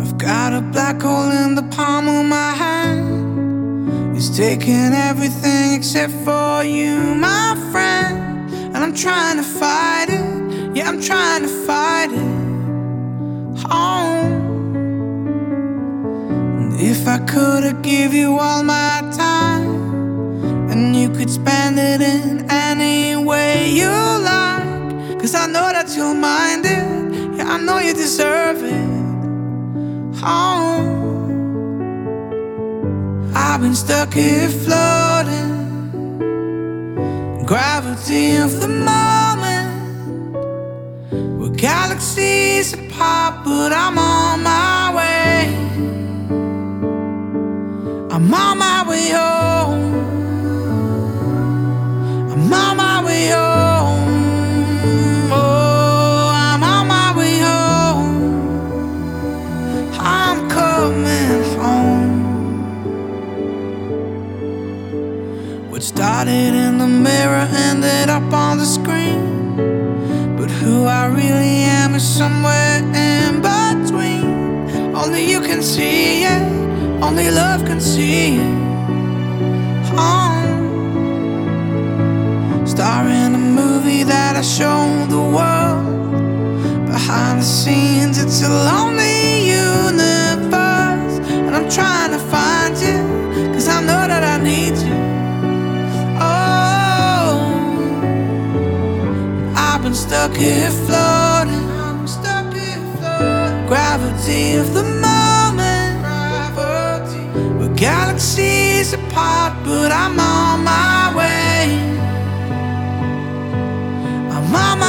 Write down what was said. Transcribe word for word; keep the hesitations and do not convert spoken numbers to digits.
I've got a black hole in the palm of my hand. It's taking everything except for you, my friend. And I'm trying to fight it, yeah, I'm trying to fight it. Oh, and if I could, I'd give you all my time, and you could spend it in any way you like. Cause I know that you'll mind it, yeah, I know you deserve it. Oh, I've been stuck here floating, gravity of the moment. We're galaxies apart, but I'm on my way. I'm on my way home. I'm on my way home. Oh, I'm on my way home. I'm coming home. What started in the mirror ended up on the screen, but who I really am is somewhere in between. Only you can see it, only love can see it. Oh, star in a movie that I show the world. Behind the scenes it's a lonely universe, and I'm trying to find you, cause I know that I need you. Oh, I've been stuck here floating, I'm stuck here floating. Gravity of the moment. Gravity. We're galaxies apart, but I'm on my way. I'm on my